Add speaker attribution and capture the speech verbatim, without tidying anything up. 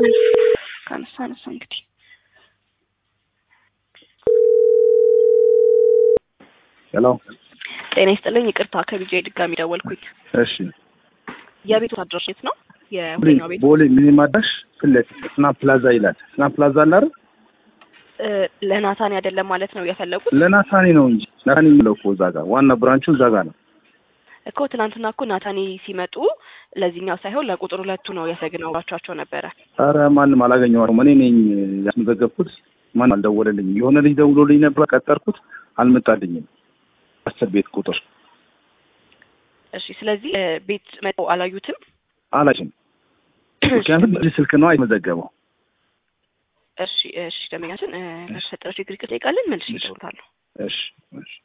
Speaker 1: ካነሳ አነሳ እንግዲህ
Speaker 2: ሄሎ
Speaker 1: ጤና ይስጥልኝ ይቅርታ ከቢጄ ድጋሚ ደወልኩኝ
Speaker 2: እሺ
Speaker 1: የቤቱ አድራሻ የት ነው የሁለኛው ቤት
Speaker 2: ቦሌ ሚኒማ አዳራሽ ፍለት ስና ፕላዛ ይላል ስና ፕላዛ አለ አይደል
Speaker 1: ለናታኒ አይደለም ማለት ነው የፈለጉት
Speaker 2: ለናታኒ ነው እንጂ ናታኒ ነው እኮ እዛ ጋር ዋና ብራንቹ እዛ ጋር ነው
Speaker 1: እኮ ትናንትና እኮ ናታኒ ሲመጡ ለዚህኛው ሳይሆን ለቁጥር ሁለቱ ነው ያሰግነውባቸው ነበር
Speaker 2: ኧረ ማንም አላገኘዋለሁ እኔ ነኝ ያስመዘገብኩት ማን አልደወለልኝ የሆነ ልጅ ደውሎልኝ ነበር ቀጠርኩት አልመጣልኝም አስር ቤት ቁጥር
Speaker 1: እሺ ስለዚህ ቤት መጣው አላዩትም
Speaker 2: አላችም ምክንያቱም በዚህ ስልክ ነው አይመዘገበው
Speaker 1: እሺ እሺ ደመኛችን ለተፈጠረው ችግር ይጠይቃለን መልስ ይደውላሉ
Speaker 2: እሺ እሺ